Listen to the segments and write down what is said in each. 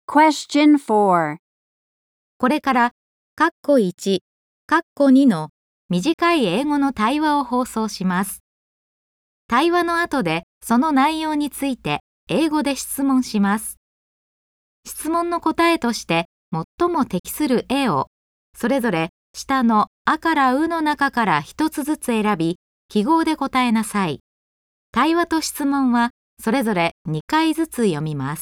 Question 4. これから括弧1、括弧2の短い英語の対話を放送します。対話の後でその内容について英語で質問します。質問の答えとして最も適する絵をそれぞれ下のあからうの中から一つずつ選び、記号で答えなさい。対話と質問はそれぞれ2回ずつ読みます。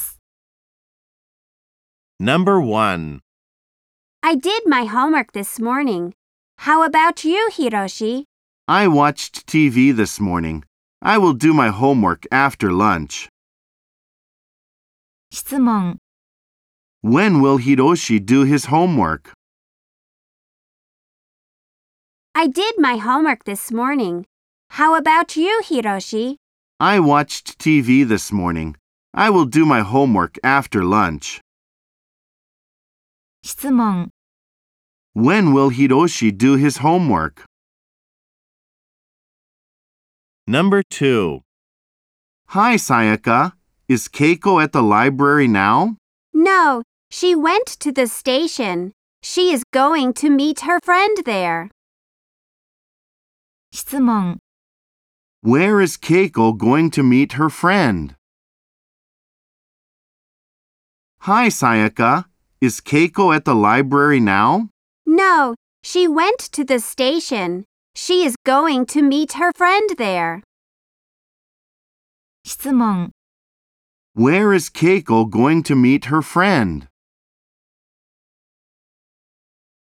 Number 1. I did my homework this morning. How about you, Hiroshi? I watched TV this morning. I will do my homework after lunch. 質問 When will Hiroshi do his homework? I did my homework this morning. How about you, Hiroshi? I watched TV this morning. I will do my homework after lunch. 質問 When will Hiroshi do his homework? Number 2. Hi, Sayaka. Is Keiko at the library now? No, she went to the station. She is going to meet her friend there. 質問 Where is Keiko going to meet her friend? Hi, Sayaka. Is Keiko at the library now? No, she went to the station. She is going to meet her friend there. 質問 Where is Keiko going to meet her friend?